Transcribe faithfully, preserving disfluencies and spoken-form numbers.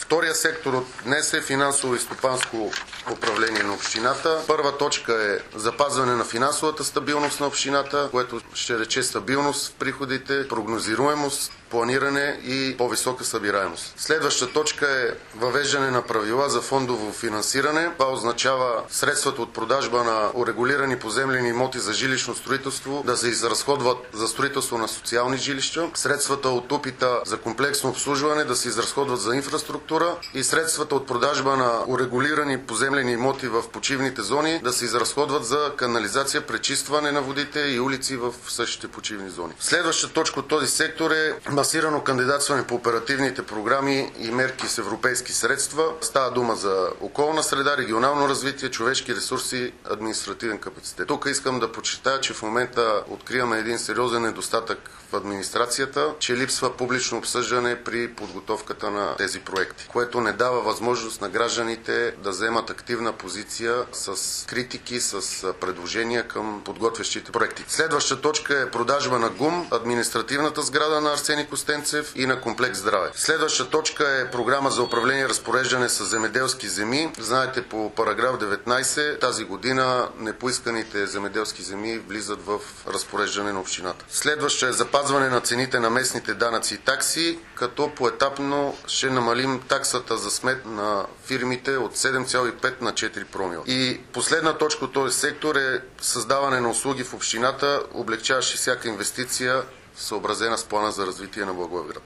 Втория сектор от днес е финансово и стопанско управление на общината. Първа точка е запазване на финансовата стабилност на общината, което ще рече стабилност в приходите, прогнозируемост, планиране и по-висока събираемост. Следваща точка е въвеждане на правила за фондово финансиране. Това означава средствата от продажба на урегулирани поземлени имоти за жилищно строителство да се изразходват за строителство на социални жилища, средствата от УПИ-та за комплексно обслужване да се изразходват за инфраструктура и средствата от продажба на урегулирани поземлени имоти в почивните зони да се изразходват за канализация, пречистване на водите и улици в същите почивни зони. Следваща точка от този сектор е масирано кандидатстване по оперативните програми и мерки с европейски средства. Става дума за околна среда, регионално развитие, човешки ресурси, административен капацитет. Тук искам да подчертая, че в момента откриваме един сериозен недостатък в администрацията, че липсва публично обсъждане при подготовката на тези проекти, което не дава възможност на гражданите да вземат активна позиция с критики, с предложения към подготвящите проекти. Следваща точка е продажба на ГУМ, административната сграда на Арсений Костенцев и на комплекс здраве. Следваща точка е програма за управление и разпореждане с земеделски земи. Знаете, по параграф деветнайсет тази година непоисканите земеделски земи влизат в разпореждане на общината. Следваща е запазване на цените на местните данъци и такси, като поетапно ще намалим таксата за смет на фирмите от седем цяло и пет на четири промила. И последна точка от този сектор е създаване на услуги в общината, облегчаващи всяка инвестиция, съобразена с плана за развитие на Благоевград.